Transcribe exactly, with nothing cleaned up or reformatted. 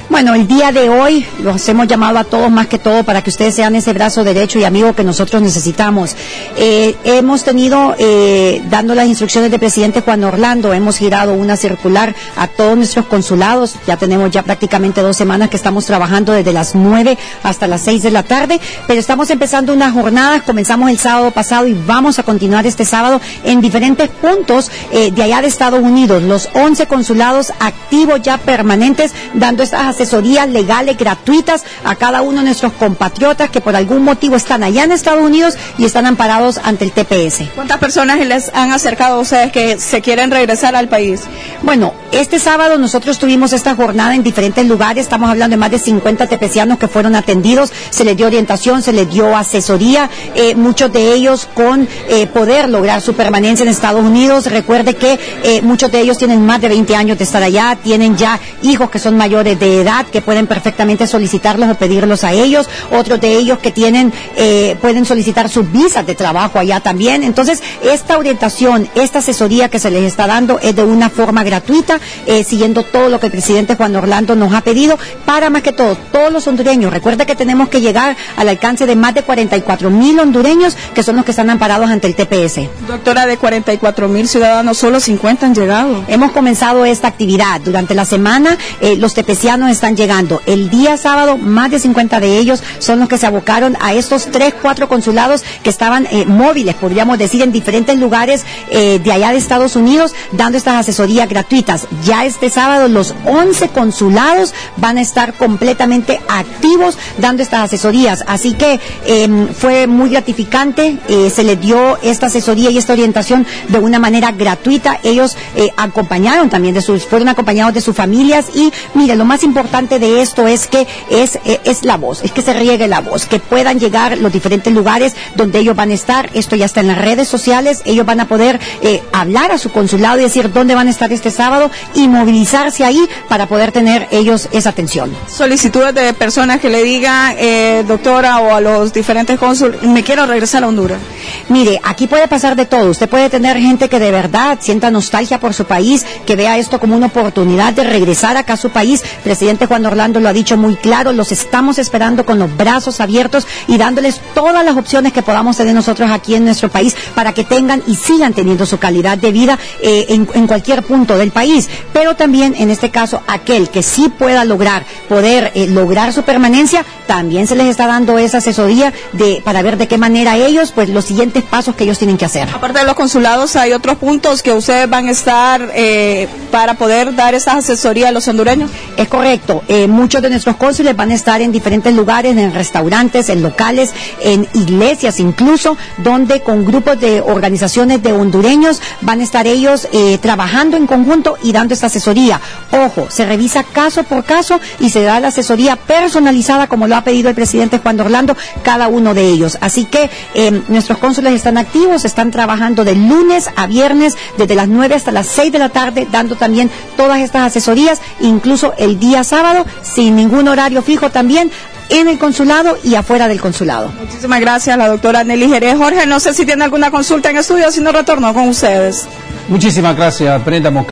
Bueno, el día de hoy los hemos llamado a todos más que todo para que ustedes sean ese brazo derecho y amigo que nosotros necesitamos. Eh, hemos tenido, eh, dando las instrucciones del presidente Juan Orlando, hemos girado una circular a todos nuestros consulados. Ya tenemos ya prácticamente dos semanas que estamos trabajando desde las nueve hasta las seis de la tarde, pero estamos empezando unas jornadas, comenzamos el sábado pasado y vamos a continuar este sábado en diferentes puntos eh, de allá de Estados Unidos, los once consulados activos ya permanentes, dando estas asesorías legales gratuitas a cada uno de nuestros compatriotas que por algún motivo están allá en Estados Unidos y están amparados ante el T P S. ¿Cuántas personas les han acercado a ustedes que se quieren regresar al país? Bueno, este sábado nosotros tuvimos esta jornada en diferentes lugares, estamos hablando de más de cincuenta tepecianos que fueron atendidos, se les dio orientación, se les dio asesoría, eh, muchos de ellos con eh, poder lograr su permanencia en Estados Unidos. Recuerde que eh, muchos de ellos tienen más de veinte años de estar allá, tienen ya hijos que son mayores de edad, que pueden perfectamente solicitarlos o pedirlos a ellos, otros de ellos que tienen, eh, pueden solicitar sus visas de trabajo allá también. Entonces, esta orientación, esta asesoría que se les está dando es de una forma gratuita, eh, siguiendo todo lo que el presidente Juan Orlando nos ha pedido, para más que todo, todos los hondureños. Recuerda que tenemos que llegar al alcance de más de cuarenta y cuatro mil hondureños, que son los que están amparados ante el T P S. Doctora, de cuarenta y cuatro mil ciudadanos, solo cincuenta han llegado. Hemos comenzado esta actividad. Durante la semana, eh, los tepecianos están llegando. El día sábado, más de cincuenta de ellos son los que se abocaron a estos tres, cuatro consulados que estaban eh, móviles, podríamos decir, en diferentes lugares eh, de allá de Estados Unidos, dando estas asesorías gratuitas. Ya este sábado, los once consulados van a estar completamente activos dando estas asesorías. Así que eh, fue muy gratificante, eh, se les dio esta asesoría y esta orientación de una manera gratuita. Ellos eh, acompañaron también de sus, fueron acompañados de sus familias y mire, lo más importante de esto es que es, eh, es la voz, es que se riegue la voz, que puedan llegar los diferentes lugares donde ellos van a estar. Esto ya está en las redes sociales, ellos van a poder eh, hablar a su consulado y decir dónde van a estar este sábado y movilizarse ahí para poder tener ellos esa atención. Solicitudes de personas que le digan, eh, doctora, o a los diferentes cónsules, me quiero regresar a Honduras. Mire, aquí puede pasar de todo. Usted puede tener gente que de verdad sienta nostalgia por su país, que vea esto como una oportunidad de regresar acá a su país. El presidente Juan Orlando lo ha dicho muy claro, los estamos esperando con los brazos abiertos y dándoles todas las opciones que podamos tener nosotros aquí en nuestro país para que tengan y sigan teniendo su calidad de vida eh, en, en cualquier punto del país. Pero también, en este caso, aquel que sí pueda lograr, poder eh, lograr su permanencia, también se les está dando esa asesoría de, para ver de qué manera ellos, pues los siguientes pasos que ellos tienen que hacer. Aparte de los consulados, ¿hay otros puntos que ustedes van a estar eh, para poder dar esa asesoría a los hondureños? Es correcto, eh, muchos de nuestros cónsules van a estar en diferentes lugares, en restaurantes, en locales, en iglesias incluso, donde con grupos de organizaciones de hondureños van a estar ellos eh, trabajando en conjunto y dando esta asesoría. Ojo, se revisa caso por caso y se da la asesoría personalizada como lo ha pedido el presidente Juan Orlando, cada uno de ellos. Así que eh, nuestros cónsules están activos, están trabajando de lunes a viernes, desde las nueve hasta las seis de la tarde, dando también todas estas asesorías, incluso el día sábado, sin ningún horario fijo también, en el consulado y afuera del consulado. Muchísimas gracias, la doctora Nelly Jerez. Jorge, no sé si tiene alguna consulta en estudio, si no retorno con ustedes. Muchísimas gracias, Brenda Mosca.